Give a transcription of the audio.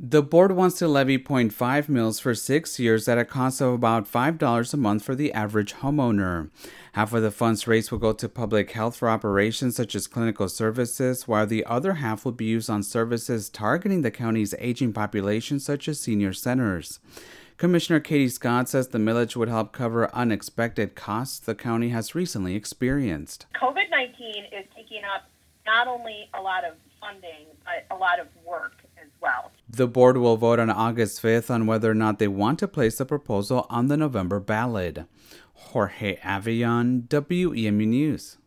The board wants to levy zero point 0.5 mils for 6 years at a cost of about $5 a month for the average homeowner. Half of the funds raised will go to public health for operations such as clinical services, while the other half will be used on services targeting the county's aging population such as senior centers. Commissioner Katie Scott says the millage would help cover unexpected costs the county has recently experienced. COVID-19 is taking up not only a lot of funding, but a lot of work as well. The board will vote on August 5th on whether or not they want to place the proposal on the November ballot. Jorge Avion, WEMU News.